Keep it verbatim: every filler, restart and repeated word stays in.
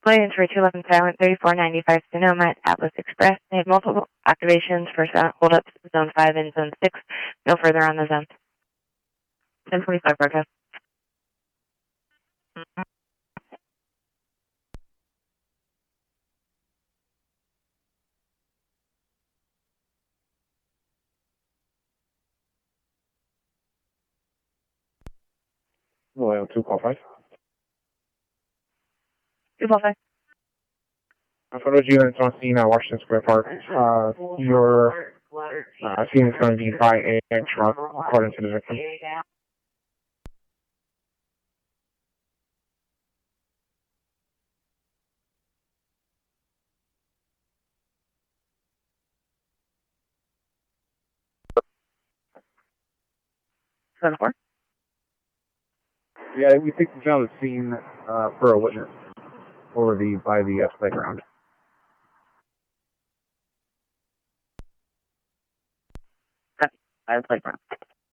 Williams for two eleven Silent, thirty-four ninety-five Sonoma, Atlas Express. They have multiple activations for hold-ups, Zone five and Zone six. No further on the zone. ten twenty-five broadcast. Royal two call five. two call five. For those units on scene at Washington Square Park, uh, your uh, scene is going to be by a truck, according to the victim. seven four. Yeah, we think we found the scene uh, for a witness over the by the uh, playground. By the playground.